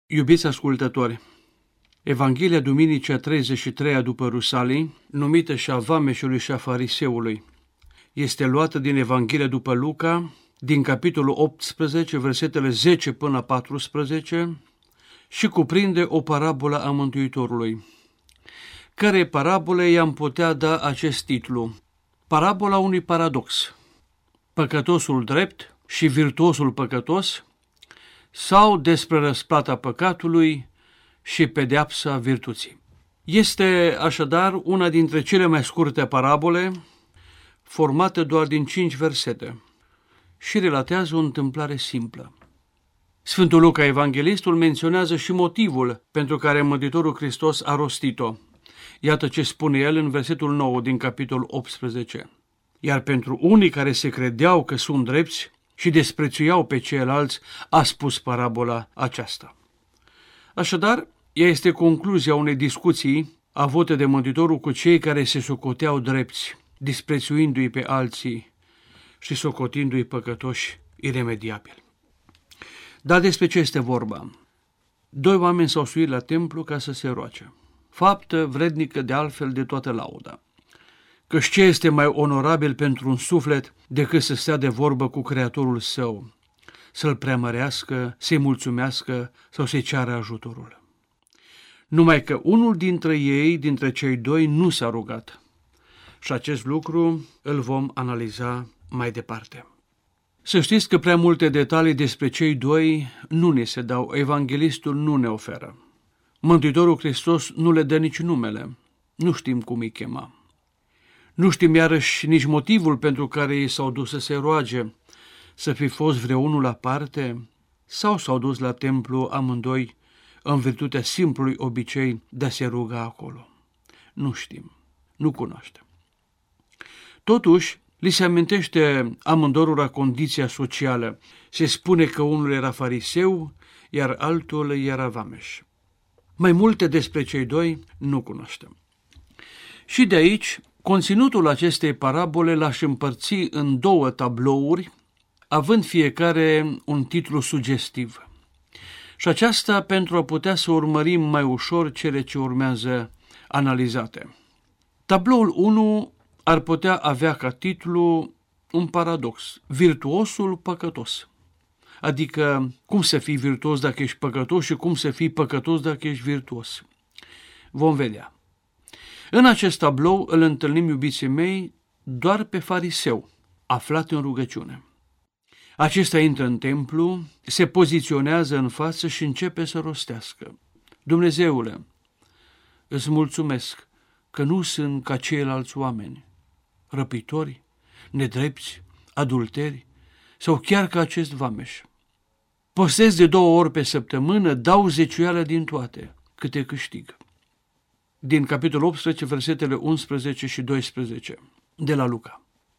Iubiți ascultători, Evanghelia Duminicii 33-a după Rusalii, numită și a vameșului și a fariseului, este luată din Evanghelia după Luca, din capitolul 18, versetele 10 până la 14 și cuprinde o parabolă a Mântuitorului. Cărei parabole i-am putea da acest titlu: Parabola unui paradox, păcătosul drept și virtuosul păcătos, sau despre răsplata păcatului și pedeapsa virtuții. Este așadar una dintre cele mai scurte parabole, formată doar din 5 versete și relatează o întâmplare simplă. Sfântul Luca, evanghelistul, menționează și motivul pentru care Mântuitorul Hristos a rostit-o. Iată ce spune el în versetul 9 din capitolul 18. Iar pentru unii care se credeau că sunt drepți și desprețuiau pe ceilalți, a spus parabola aceasta. Așadar, ea este concluzia unei discuții avute de Mântuitorul cu cei care se socoteau drepți, disprețuindu-i pe alții și socotindu-i păcătoși iremediabili. Dar despre ce este vorba? 2 oameni s-au suit la templu ca să se roage, faptă vrednică de altfel de toată lauda. Căci ce este mai onorabil pentru un suflet decât să stea de vorbă cu Creatorul său, să-l preamărească, să-i mulțumească sau să-i ceară ajutorul? Numai că unul dintre ei, dintre cei 2, nu s-a rugat. Și acest lucru îl vom analiza mai departe. Să știți că prea multe detalii despre cei 2 nu ne se dau, evanghelistul nu ne oferă. Mântuitorul Hristos nu le dă nici numele, nu știm cum îi chema. Nu știm iarăși nici motivul pentru care ei s-au dus să se roage, să fi fost vreunul aparte, sau s-au dus la templu amândoi în virtutea simplului obicei de a se ruga acolo. Nu știm, nu cunoaștem. Totuși, li se amintește amândorura condiția socială. Se spune că unul era fariseu, iar altul era vameș. Mai multe despre cei 2 nu cunoaștem. Și de aici, conținutul acestei parabole l-aș împărți în 2 tablouri, având fiecare un titlu sugestiv. Și aceasta pentru a putea să urmărim mai ușor cele ce urmează analizate. Tabloul 1 ar putea avea ca titlu un paradox: virtuosul păcătos. Adică cum să fii virtuos dacă ești păcătos și cum să fii păcătos dacă ești virtuos. Vom vedea. În acest tablou îl întâlnim, iubiții mei, doar pe fariseu, aflat în rugăciune. Acesta intră în templu, se poziționează în față și începe să rostească: Dumnezeule, îți mulțumesc că nu sunt ca ceilalți oameni, răpitori, nedrepți, adulteri sau chiar ca acest vameș. Postez de 2 ori pe săptămână, dau zeciuială din toate, câte câștig. Din capitolul 18, versetele 11 și 12 de la Luca.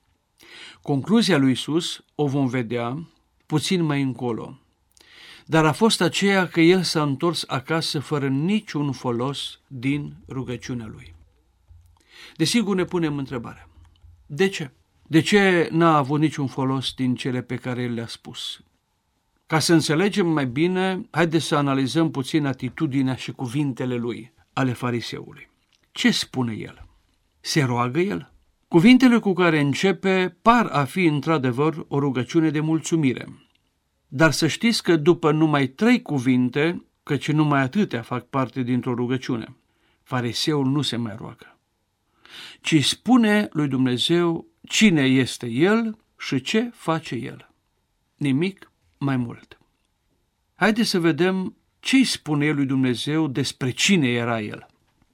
Concluzia lui Iisus o vom vedea puțin mai încolo, dar a fost aceea că el s-a întors acasă fără niciun folos din rugăciunea lui. Desigur ne punem întrebarea: de ce? De ce n-a avut niciun folos din cele pe care el le-a spus? Ca să înțelegem mai bine, haideți să analizăm puțin atitudinea și cuvintele lui, ale fariseului. Ce spune el? Se roagă el? Cuvintele cu care începe par a fi într-adevăr o rugăciune de mulțumire. Dar să știți că după numai 3 cuvinte, căci numai atâtea fac parte dintr-o rugăciune, fariseul nu se mai roagă, ci spune lui Dumnezeu cine este el și ce face el. Nimic mai mult. Haideți să vedem ce îi spune el lui Dumnezeu despre cine era el.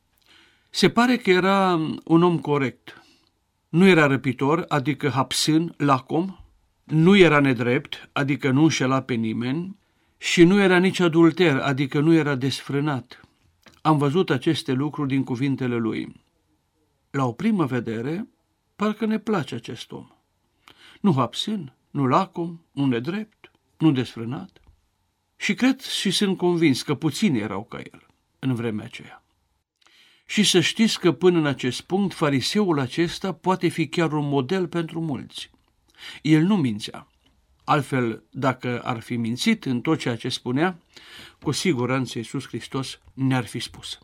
Se pare că era un om corect. Nu era răpitor, adică hapsân, lacom, nu era nedrept, adică nu înșela pe nimeni, și nu era nici adulter, adică nu era desfrânat. Am văzut aceste lucruri din cuvintele lui. La o primă vedere, parcă ne place acest om. Nu hapsân, nu lacom, nu nedrept, nu desfrânat. Și cred și sunt convins că puțini erau ca el în vremea aceea. Și să știți că până în acest punct, fariseul acesta poate fi chiar un model pentru mulți. El nu mințea. Altfel, dacă ar fi mințit în tot ceea ce spunea, cu siguranță Iisus Hristos ne-ar fi spus.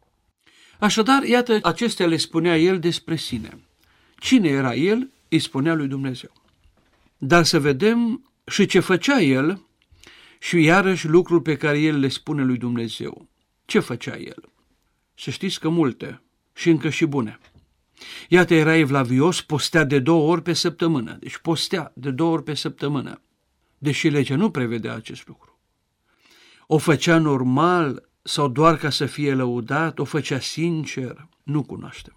Așadar, iată, acestea le spunea el despre sine. Cine era el, îi spunea lui Dumnezeu. Dar să vedem și ce făcea el și iarăși lucrul pe care el le spune lui Dumnezeu. Ce făcea el? Să știți că multe și încă și bune. Iată, era evlavios, postea de 2 ori pe săptămână. Deci postea de 2 ori pe săptămână. Deși legea nu prevedea acest lucru. O făcea normal sau doar ca să fie lăudat, o făcea sincer, nu cunoaștem.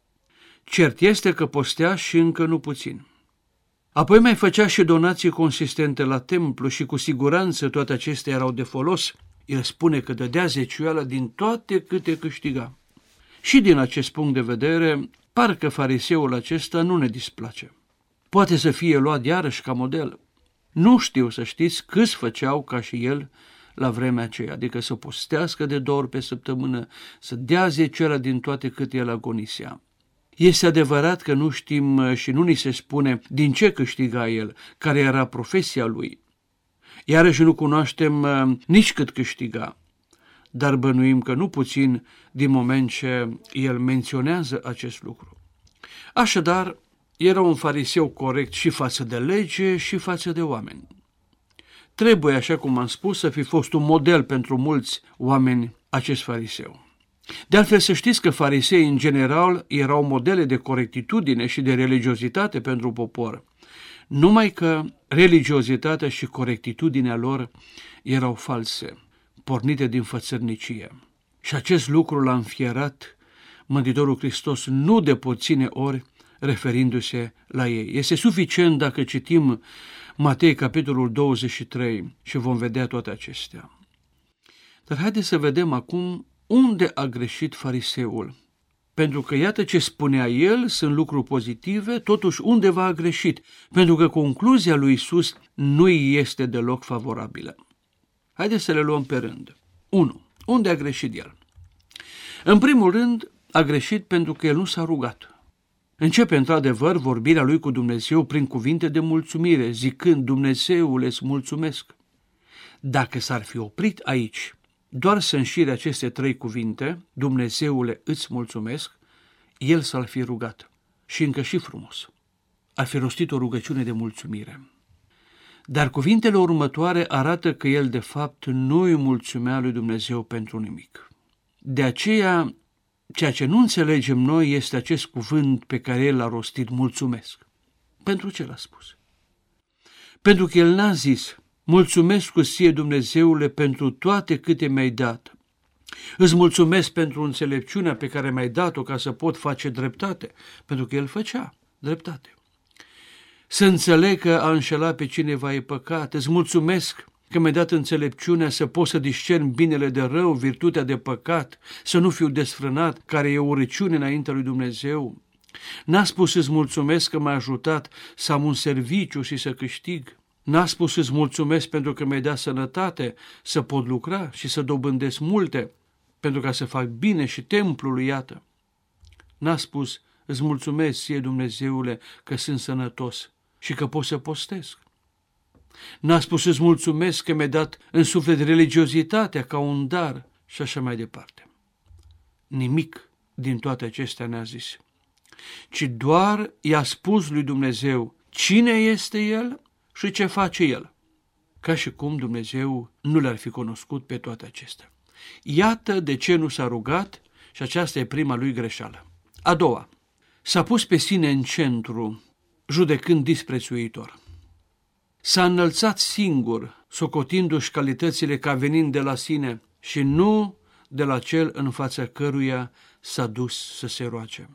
Cert este că postea și încă nu puțin. Apoi mai făcea și donații consistente la templu și cu siguranță toate acestea erau de folos. El spune că dădea zeciuială din toate câte câștiga. Și din acest punct de vedere, parcă fariseul acesta nu ne displace. Poate să fie luat iarăși ca model. Nu știu, să știți, câți făceau ca și el la vremea aceea, adică să postească de 2 ori pe săptămână, să dea zeciuială din toate cât el agonisea. Este adevărat că nu știm și nu ni se spune din ce câștiga el, care era profesia lui. Iarăși nu cunoaștem nici cât câștiga, dar bănuim că nu puțin din moment ce el menționează acest lucru. Așadar, era un fariseu corect și față de lege și față de oameni. Trebuie, așa cum am spus, să fi fost un model pentru mulți oameni acest fariseu. De altfel, să știți că fariseii în general erau modele de corectitudine și de religiozitate pentru popor, numai că religiozitatea și corectitudinea lor erau false, pornite din fățărnicie. Și acest lucru l-a înfierat Mântuitorul Hristos nu de puține ori referindu-se la ei. Este suficient dacă citim Matei, capitolul 23, și vom vedea toate acestea. Dar haideți să vedem acum unde a greșit fariseul. Pentru că iată ce spunea el, sunt lucruri pozitive, totuși undeva a greșit, pentru că concluzia lui Iisus nu este deloc favorabilă. Haideți să le luăm pe rând. 1. Unde a greșit el? În primul rând, a greșit pentru că el nu s-a rugat. Începe într-adevăr vorbirea lui cu Dumnezeu prin cuvinte de mulțumire, zicând: Dumnezeule, îți mulțumesc. Dacă s-ar fi oprit aici, doar să înșire aceste 3 cuvinte, Dumnezeule, îți mulțumesc, el s-ar fi rugat. Și încă și frumos. Ar fi rostit o rugăciune de mulțumire. Dar cuvintele următoare arată că el de fapt nu îi mulțumea lui Dumnezeu pentru nimic. De aceea, ceea ce nu înțelegem noi este acest cuvânt pe care el l-a rostit, mulțumesc. Pentru ce l-a spus? Pentru că el n-a zis: mulțumesc cu ție, Dumnezeule, pentru toate câte mi-ai dat. Îți mulțumesc pentru înțelepciunea pe care mi-ai dat-o ca să pot face dreptate, pentru că el făcea dreptate. Să înțeleg că a înșelat pe cineva e păcat. Îți mulțumesc că mi-ai dat înțelepciunea să pot să discern binele de rău, virtutea de păcat, să nu fiu desfrânat, care e o urăciune înaintea lui Dumnezeu. N-a spus îți mulțumesc că m-ai ajutat să am un serviciu și să câștig. N-a spus îți mulțumesc pentru că mi-ai dat sănătate, să pot lucra și să dobândesc multe, pentru ca să fac bine și templul, iată. N-a spus îți mulțumesc ție, Dumnezeule, că sunt sănătos și că pot să postesc. N-a spus îți mulțumesc că mi-ai dat în suflet religiozitatea ca un dar și așa mai departe. Nimic din toate acestea n-a zis, ci doar i-a spus lui Dumnezeu cine este el și ce face el, ca și cum Dumnezeu nu le-ar fi cunoscut pe toate acestea. Iată de ce nu s-a rugat și aceasta e prima lui greșeală. A doua, s-a pus pe sine în centru, judecând disprețuitor. S-a înălțat singur, socotindu-și calitățile ca venind de la sine și nu de la cel în fața căruia s-a dus să se roage.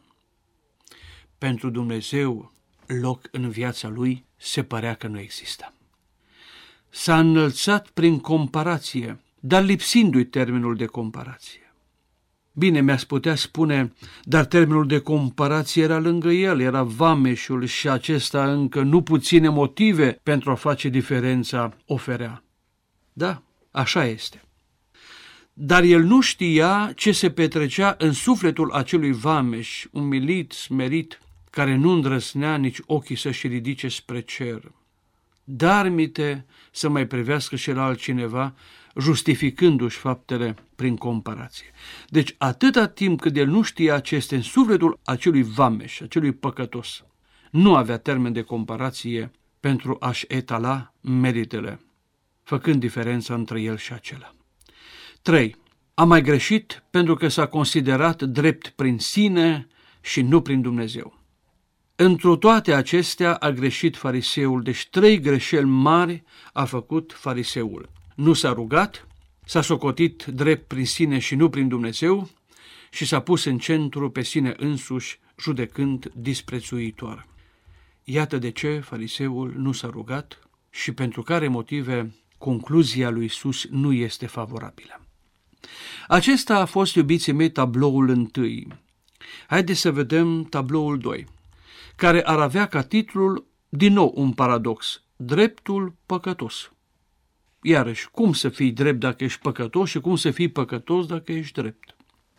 Pentru Dumnezeu, loc în viața lui se părea că nu exista. S-a înălțat prin comparație, dar lipsindu-i termenul de comparație. Bine, mi-ați putea spune, dar termenul de comparație era lângă el, era vameșul și acesta încă nu puține motive pentru a face diferența oferea. Da, așa este. Dar el nu știa ce se petrecea în sufletul acelui vameș, umilit, smerit, care nu îndrăznea nici ochii să-și ridice spre cer. dar mi-te să mai privească și la altcineva, justificându-și faptele prin comparație. Deci atâta timp cât el nu știa aceste în sufletul acelui vameș, acelui păcătos, nu avea termen de comparație pentru a-și etala meritele, făcând diferența între el și acela. 3. A mai greșit pentru că s-a considerat drept prin sine și nu prin Dumnezeu. Întru toate acestea a greșit fariseul, deci 3 greșeli mari a făcut fariseul. Nu s-a rugat, s-a socotit drept prin sine și nu prin Dumnezeu și s-a pus în centru pe sine însuși, judecând disprețuitor. Iată de ce fariseul nu s-a rugat și pentru care motive concluzia lui Iisus nu este favorabilă. Acesta a fost, iubiții mei, tabloul 1. Haideți să vedem tabloul 2, care ar avea ca titlul, din nou, un paradox, dreptul păcătos. Iarăși, cum să fii drept dacă ești păcătos și cum să fii păcătos dacă ești drept?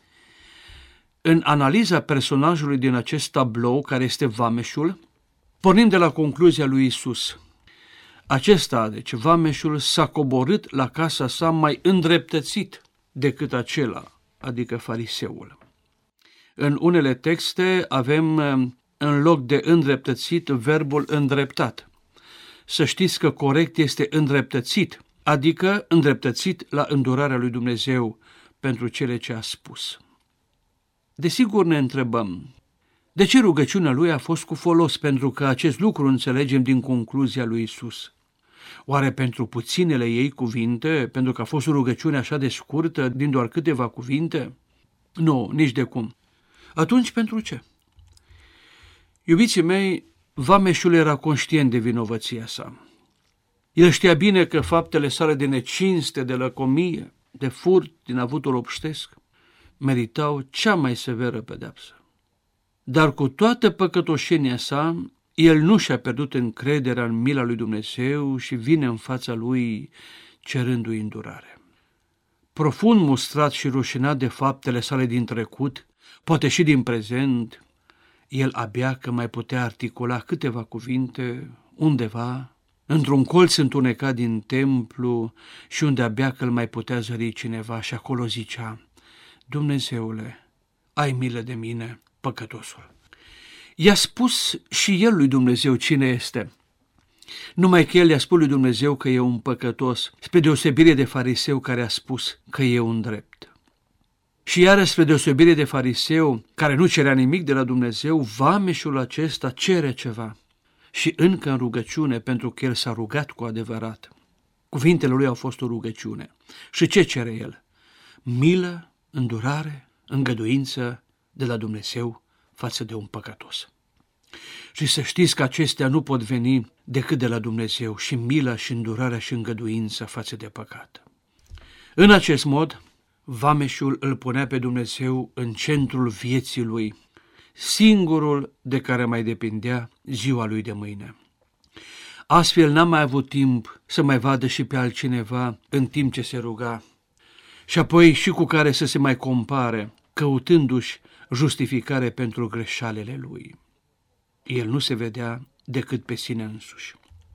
În analiza personajului din acest tablou, care este vameșul, pornim de la concluzia lui Iisus. Acesta, deci vameșul, s-a coborât la casa sa mai îndreptățit decât acela, adică fariseul. În unele texte avem în loc de îndreptățit verbul îndreptat. Să știți că corect este îndreptățit, adică îndreptățit la îndurarea lui Dumnezeu pentru cele ce a spus. Desigur ne întrebăm, de ce rugăciunea lui a fost cu folos? Pentru că acest lucru înțelegem din concluzia lui Iisus. Oare pentru puținele ei cuvinte, pentru că a fost o rugăciune așa de scurtă, din doar câteva cuvinte? Nu, nici de cum. Atunci pentru ce? Iubiții mei, vameșul era conștient de vinovăția sa. El știa bine că faptele sale de necinste, de lăcomie, de furt din avutul obștesc, meritau cea mai severă pedeapsă. Dar cu toată păcătoșenia sa, el nu și-a pierdut încrederea în mila lui Dumnezeu și vine în fața lui cerându-i îndurare. Profund mustrat și rușinat de faptele sale din trecut, poate și din prezent, el abia că mai putea articula câteva cuvinte undeva, într-un colț întunecat din templu și unde abia că îl mai putea zări cineva și acolo zicea: Dumnezeule, ai milă de mine, păcătosul. I-a spus și el lui Dumnezeu cine este. Numai că el i-a spus lui Dumnezeu că e un păcătos, spre deosebire de fariseu care a spus că e un drept. Și iară, spre deosebire de fariseu care nu cerea nimic de la Dumnezeu, vameșul acesta cere ceva. Și încă în rugăciune, pentru că el s-a rugat cu adevărat. Cuvintele lui au fost o rugăciune. Și ce cere el? Milă, îndurare, îngăduință de la Dumnezeu față de un păcătos. Și să știți că acestea nu pot veni decât de la Dumnezeu, și mila și îndurarea și îngăduința față de păcat. În acest mod, vameșul îl punea pe Dumnezeu în centrul vieții lui, singurul de care mai depindea ziua lui de mâine. Astfel n-a mai avut timp să mai vadă și pe altcineva în timp ce se ruga, și apoi și cu care să se mai compare, căutându-și justificare pentru greșalele lui. El nu se vedea decât pe sine însuși.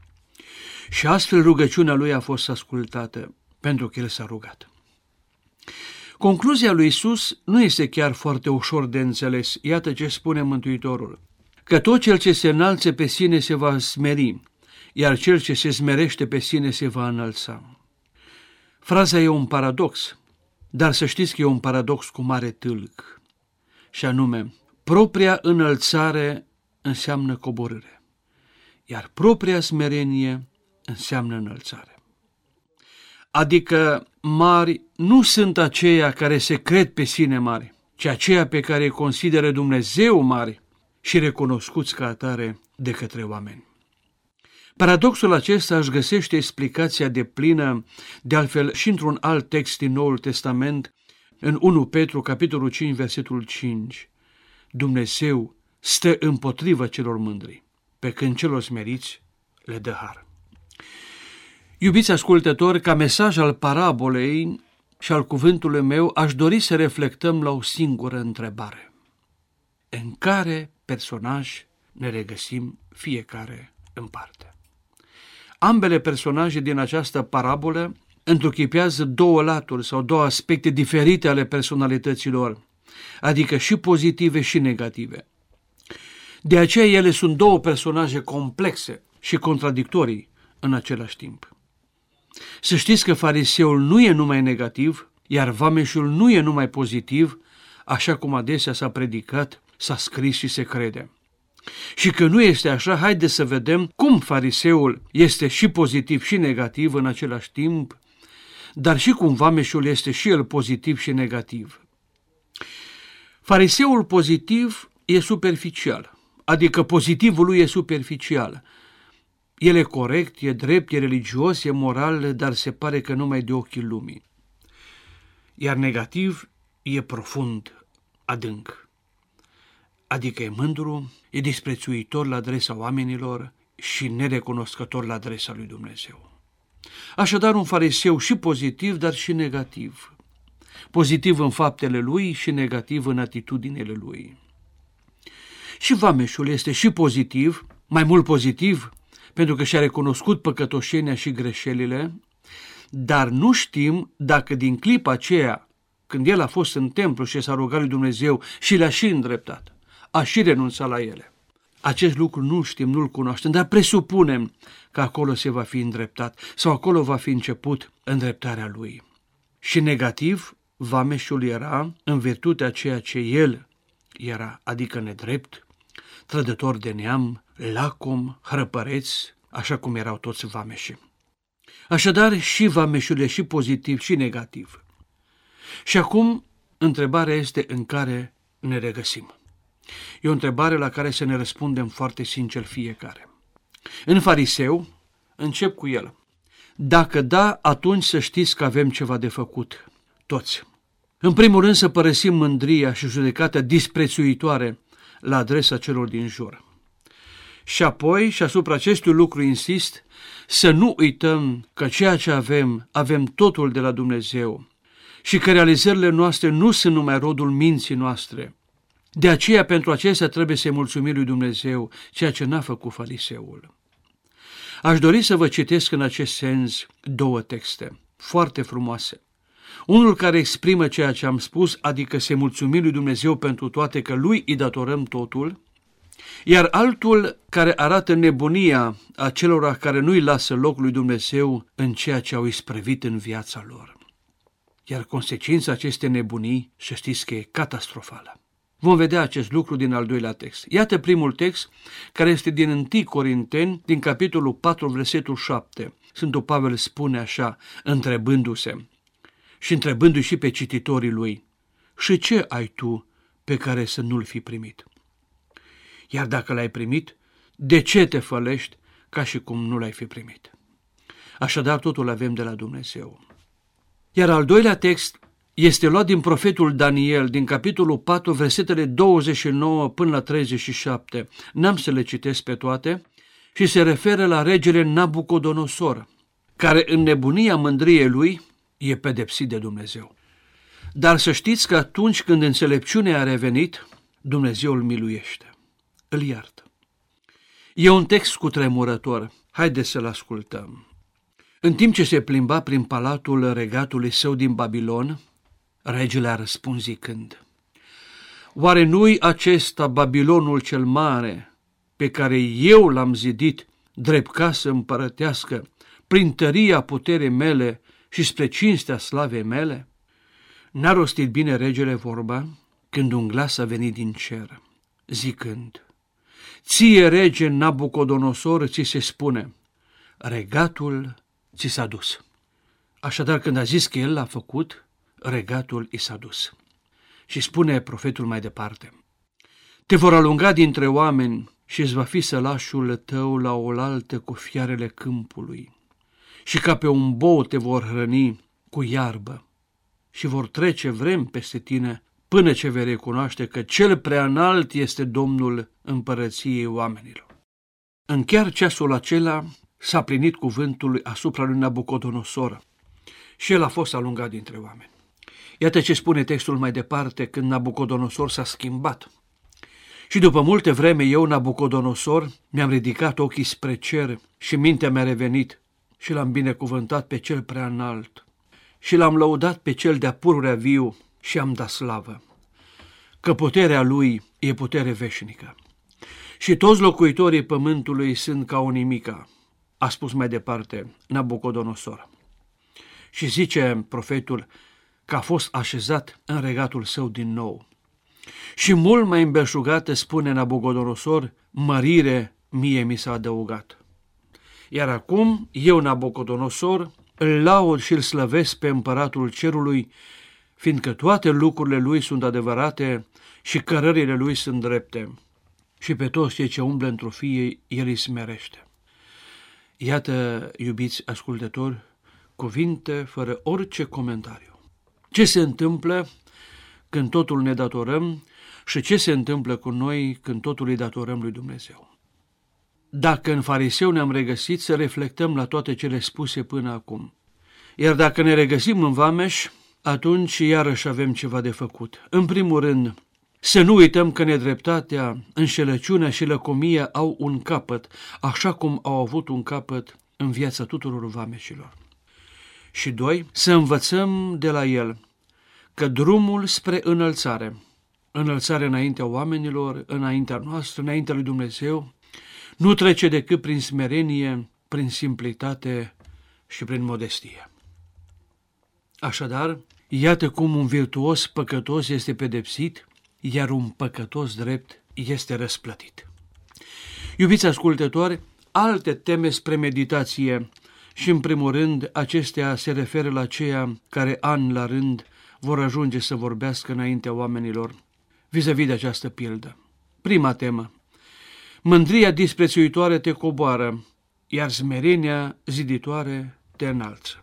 Și astfel rugăciunea lui a fost ascultată, pentru că el s-a rugat. Concluzia lui Iisus nu este chiar foarte ușor de înțeles. Iată ce spune Mântuitorul: că tot cel ce se înalțe pe sine se va smeri, iar cel ce se smerește pe sine se va înălța. Fraza e un paradox, dar să știți că e un paradox cu mare tâlc. Și anume, propria înălțare înseamnă coborâre, iar propria smerenie înseamnă înălțare. Adică mari nu sunt aceia care se cred pe sine mari, ci aceia pe care îi consideră Dumnezeu mari și recunoscuți ca atare de către oameni. Paradoxul acesta își găsește explicația deplină, de altfel și într-un alt text din Noul Testament, în 1 Petru, capitolul 5, versetul 5. Dumnezeu stă împotrivă celor mândri, pe când celor smeriți le dă har. Iubiți ascultători, ca mesaj al parabolei și al cuvântului meu, aș dori să reflectăm la o singură întrebare. În care personaj ne regăsim fiecare în parte? Ambele personaje din această parabolă întruchipează două laturi sau două aspecte diferite ale personalităților, adică și pozitive și negative. De aceea ele sunt două personaje complexe și contradictorii în același timp. Să știți că fariseul nu e numai negativ, iar vameșul nu e numai pozitiv, așa cum adesea s-a predicat, s-a scris și se crede. Și că nu este așa, haideți să vedem cum fariseul este și pozitiv și negativ în același timp, dar și cum vameșul este și el pozitiv și negativ. Fariseul pozitiv e superficial, adică pozitivul lui e superficial. El e corect, e drept, e religios, e moral, dar se pare că numai de ochii lumii. Iar negativ e profund, adânc. Adică e mândru, e disprețuitor la adresa oamenilor și nerecunoscător la adresa lui Dumnezeu. Așadar, un fariseu și pozitiv, dar și negativ. Pozitiv în faptele lui și negativ în atitudinile lui. Și vameșul este și pozitiv, mai mult pozitiv, pentru că și-a recunoscut păcătoșenia și greșelile, dar nu știm dacă din clipa aceea, când el a fost în templu și s-a rugat lui Dumnezeu și le-a și îndreptat, a și renunțat la ele. Acest lucru nu știm, nu-l cunoaștem, dar presupunem că acolo se va fi îndreptat sau acolo va fi început îndreptarea lui. Și negativ, vameșul era în virtutea ceea ce el era, adică nedrept, trădător de neam, lacom, hrăpăreț, așa cum erau toți vameșii. Așadar, și vameșul e și pozitiv și negativ. Și acum, întrebarea este în care ne regăsim. E o întrebare la care să ne răspundem foarte sincer fiecare. În fariseu, încep cu el. Dacă da, atunci să știți că avem ceva de făcut, toți. În primul rând să părăsim mândria și judecata disprețuitoare la adresa celor din jur. Și apoi, și asupra acestui lucru insist, să nu uităm că ceea ce avem totul de la Dumnezeu și că realizările noastre nu sunt numai rodul minții noastre. De aceea, pentru acestea trebuie să-i mulțumim lui Dumnezeu, ceea ce n-a făcut fariseul. Aș dori să vă citesc în acest sens două texte foarte frumoase. Unul care exprimă ceea ce am spus, adică să-i mulțumim lui Dumnezeu pentru toate, că lui îi datorăm totul, iar altul care arată nebunia acelora care nu-i lasă loc lui Dumnezeu în ceea ce au isprăvit în viața lor. Iar consecința acestei nebunii, să știți că e catastrofală. Vom vedea acest lucru din al doilea text. Iată primul text, care este din 1 Corinteni, din capitolul 4, versetul 7. Sfântul Pavel spune așa, întrebându-se și întrebându-i și pe cititorii lui: și ce ai tu pe care să nu-l fi primit? Iar dacă l-ai primit, de ce te fălești ca și cum nu l-ai fi primit? Așadar, totul avem de la Dumnezeu. Iar al doilea text este luat din profetul Daniel, din capitolul 4, versetele 29 până la 37. N-am să le citesc pe toate și se referă la regele Nabucodonosor, care în nebunia mândriei lui e pedepsit de Dumnezeu. Dar să știți că atunci când înțelepciunea a revenit, Dumnezeu îl miluiește, îl iartă. E un text cutremurător. Haideți să-l ascultăm. În timp ce se plimba prin palatul regatului său din Babilon, regele a răspuns zicând: oare nu-i acesta Babilonul cel mare, pe care eu l-am zidit drept casă împărătească, prin tăria puterii mele și spre cinstea slavei mele? N-a rostit bine regele vorba când un glas a venit din cer, zicând: ție, rege Nabucodonosor, ți se spune, regatul ți s-a dus. Așadar, când a zis că el l-a făcut, regatul i s-a dus. Și spune profetul mai departe: te vor alunga dintre oameni și îți va fi sălașul tău la oaltă cu fiarele câmpului. Și ca pe un bou te vor hrăni cu iarbă și vor trece vremi peste tine până ce vei recunoaște că cel preanalt este Domnul împărăției oamenilor. În chiar ceasul acela s-a plinit cuvântul asupra lui Nabucodonosor și el a fost alungat dintre oameni. Iată ce spune textul mai departe când Nabucodonosor s-a schimbat Și după multe vreme eu, Nabucodonosor, mi-am ridicat ochii spre cer și mintea mi-a revenit și l-am binecuvântat pe cel prea înalt și l-am lăudat pe cel de-a pururea viu și am dat slavă, că puterea lui e putere veșnică. Și toți locuitorii pământului sunt ca o nimica, a spus mai departe Nabucodonosor. Și zice profetul că a fost așezat în regatul său din nou. Și mult mai îmbelșugată, spune Nabucodonosor, mărire mie mi s-a adăugat. Iar acum eu, Nabucodonosor, îl laud și îl slăvesc pe împăratul cerului, fiindcă toate lucrurile lui sunt adevărate și cărările lui sunt drepte. Și pe toți cei ce umblă într-o fie, el îi smerește. Iată, iubiți ascultători, cuvinte fără orice comentariu. Ce se întâmplă când totul ne datorăm și ce se întâmplă cu noi când totul îi datorăm lui Dumnezeu? Dacă în fariseu ne-am regăsit, să reflectăm la toate cele spuse până acum. Iar dacă ne regăsim în vameș, atunci iarăși avem ceva de făcut. În primul rând, să nu uităm că nedreptatea, înșelăciunea și lăcomia au un capăt, așa cum au avut un capăt în viața tuturor vameșilor. Și doi, să învățăm de la el că drumul spre înălțare înaintea oamenilor, înaintea noastră, înaintea lui Dumnezeu, nu trece decât prin smerenie, prin simplitate și prin modestie. Așadar, iată cum un virtuos păcătos este pedepsit, iar un păcătos drept este răsplătit. Iubiți ascultători, alte teme spre meditație și, în primul rând, acestea se referă la ceea care, an la rând, vor ajunge să vorbească înaintea oamenilor vis-a-vis de această pildă. Prima temă. Mândria disprețuitoare te coboară, iar smerenia ziditoare te înalță.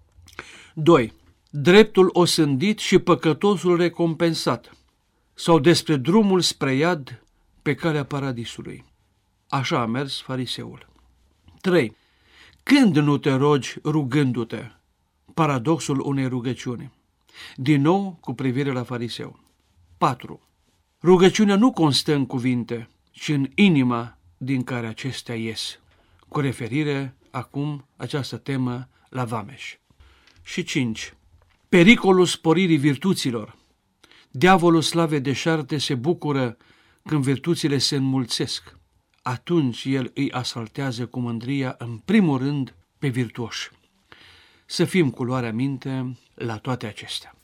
2. Dreptul osândit și păcătosul recompensat, sau despre drumul spre iad pe calea paradisului. Așa a mers fariseul. 3. Când nu te rogi rugându-te? Paradoxul unei rugăciuni. Din nou cu privire la fariseu. 4. Rugăciunea nu constă în cuvinte, ci în inima din care acestea ies. Cu referire acum această temă la vameș. Și 5. Pericolul sporirii virtuților. Diavolul slave deșarte se bucură când virtuțile se înmulțesc. Atunci el îi asaltează cu mândria, în primul rând, pe virtuoși. Să fim cu luarea minte la toate acestea.